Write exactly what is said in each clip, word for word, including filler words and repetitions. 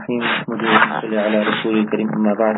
الرحيم نحمده على رسول الكريم أما بعد.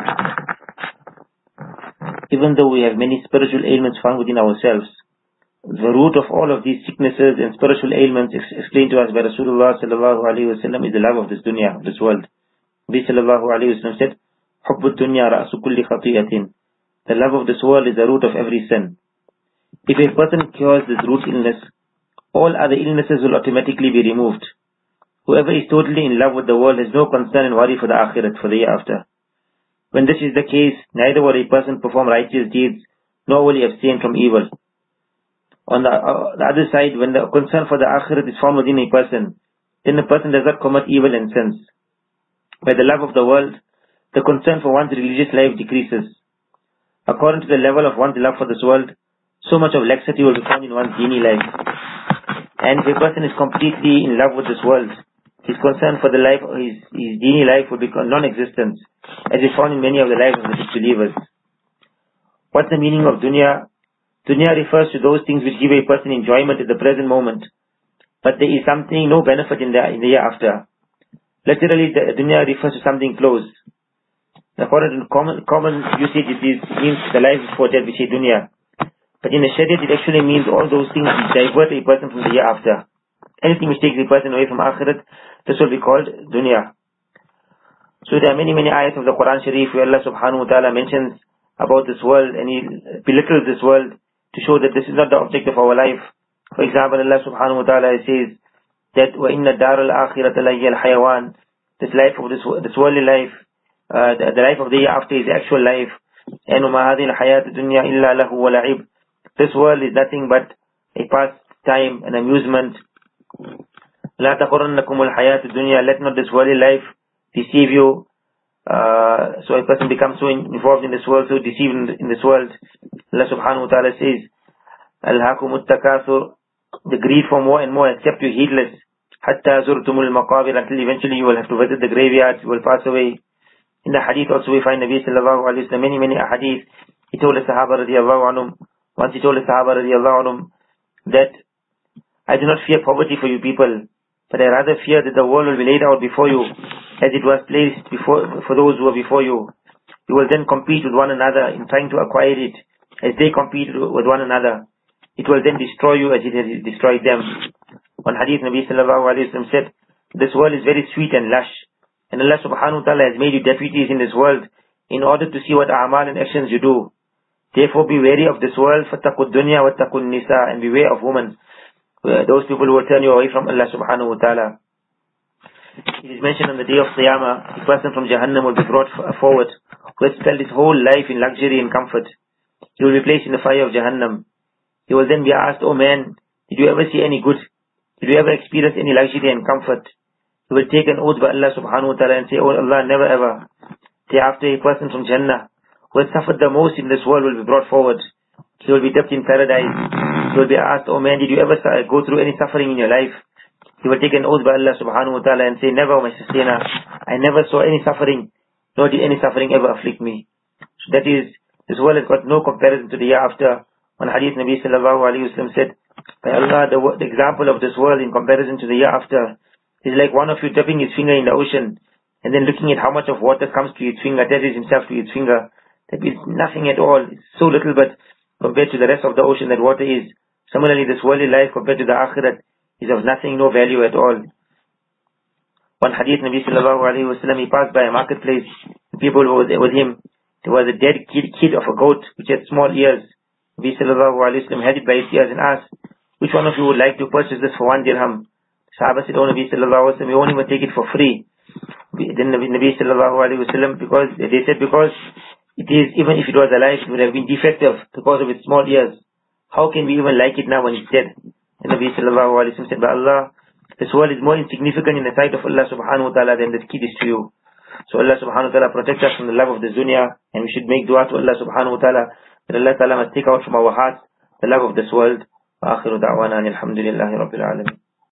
Even though we have many spiritual ailments found within ourselves, the root of all of these sicknesses and spiritual ailments explained to us by Rasulullah sallallahu alaihi wasallam is the love of this dunya, of this world. Nabi sallallahu alaihi wasallam said, حُبُّ الدُّنْيَا رَأْسُ كُلِّ خَطِيئَةٍ. The love of this world is the root of every sin. If a person cures this root illness, all other illnesses will automatically be removed. Whoever is totally in love with the world has no concern and worry for the akhirat, for the year after. When this is the case, neither will a person perform righteous deeds, nor will he abstain from evil. On the, uh, the other side, when the concern for the akhirat is found within a person, then the person does not commit evil and sins. By the love of the world, the concern for one's religious life decreases. According to the level of one's love for this world, so much of laxity will be found in one's dini life. And if a person is completely in love with this world, his concern for the life, his, his dini life will become non-existent, as is found in many of the lives of the disbelievers. What's the meaning of dunya? Dunya refers to those things which give a person enjoyment at the present moment, but there is something, no benefit in the, in the year after. Literally, the dunya refers to something close. According to common, common usage, it is, means the life before death, we say dunya. But in the Shariat, it actually means all those things which divert a person from the year after. Anything which takes a person away from akhirat, this will be called dunya. So there are many, many ayats of the Quran Sharif where Allah subhanahu wa ta'ala mentions about this world and He belittles this world to show that this is not the object of our life. For example, Allah subhanahu wa ta'ala says that وَإِنَّ الدَّارَ الْآخِرَةَ لَهِيَ الْحَيَوَانِ. This life of this, this worldly life, uh, the, the life of the year after is the actual life. And وَمَا هَذِهِ الْحَيَاةُ الدُّنْيَا إِلَّا لَهُ وَلَعِبْ. This world is nothing but a pastime, an amusement. لا تغرنكم الحياة الدنيا. Let not this worldly life deceive you. Uh, so a person becomes so involved in this world, so deceived in, in this world. Allah subhanahu wa ta'ala says, أَلْهَاكُمُ التَّكَاثُرُ. The greed for more and more has kept you heedless. حَتَّى زُرْتُمُ الْمَقَابِرَ. Until eventually you will have to visit the graveyards, you will pass away. In the hadith also we find Nabi sallallahu alayhi wa sallam, many, many hadith. He told the Sahaba radiallahu anhum, once he told the Sahaba radiallahu anhum, that I do not fear poverty for you people, but I rather fear that the world will be laid out before you, as it was placed before for those who were before you. You will then compete with one another in trying to acquire it, as they compete with one another. It will then destroy you as it has destroyed them. One hadith Nabi sallallahu alayhi wa sallam said, this world is very sweet and lush, and Allah subhanahu wa ta'ala has made you deputies in this world in order to see what a'mal and actions you do. Therefore be wary of this world, فَاتَّقُوا الدُّنْيَا وَاتَّقُوا النِّسَاء, and beware of women. Those people who will turn you away from Allah subhanahu wa ta'ala. It is mentioned on the day of Qiyamah, a person from Jahannam will be brought forward, who has spent his whole life in luxury and comfort. He will be placed in the fire of Jahannam. He will then be asked, oh man, did you ever see any good? Did you ever experience any luxury and comfort? He will take an oath by Allah subhanahu wa ta'ala and say, oh Allah, never ever. Thereafter, a person from Jannah, who has suffered the most in this world, will be brought forward. He will be dipped in paradise. He will be asked, oh man, did you ever go through any suffering in your life? He will take an oath by Allah subhanahu wa ta'ala and say, never, my sustainer. I never saw any suffering, nor did any suffering ever afflict me. So that is, this world has got no comparison to the year after. One hadith Nabi sallallahu alayhi wa sallam said, by Allah, the, the example of this world in comparison to the year after is like one of you dipping his finger in the ocean and then looking at how much of water comes to his finger, attaches himself to his finger. That is nothing at all. It's so little, but compared to the rest of the ocean that water is. Similarly, this worldly life compared to the akhirat is of nothing, no value at all. One hadith, Nabi sallallahu alayhi wa sallam, he passed by a marketplace, people were with him. There was a dead kid, kid of a goat which had small ears. Nabi sallallahu alayhi wa sallam had it by his ears and asked, which one of you would like to purchase this for one dirham? Sahaba said, oh Nabi sallallahu alayhi wa sallam, we won't even take it for free. Then Nabi, Nabi sallallahu alayhi wa sallam, because they said, because it is, even if it was alive, it would have been defective because of its small ears. How can we even like it now when it's dead? And Nabi sallallahu alayhi wa sallam said, by Allah, this world is more insignificant in the sight of Allah subhanahu wa ta'ala than this kid is to you. So Allah subhanahu wa ta'ala protect us from the love of this dunya, and we should make dua to Allah subhanahu wa ta'ala that Allah ta'ala must take out from our hearts the love of this world. Wa akhiru da'wana alhamdulillahi rabbil alamin.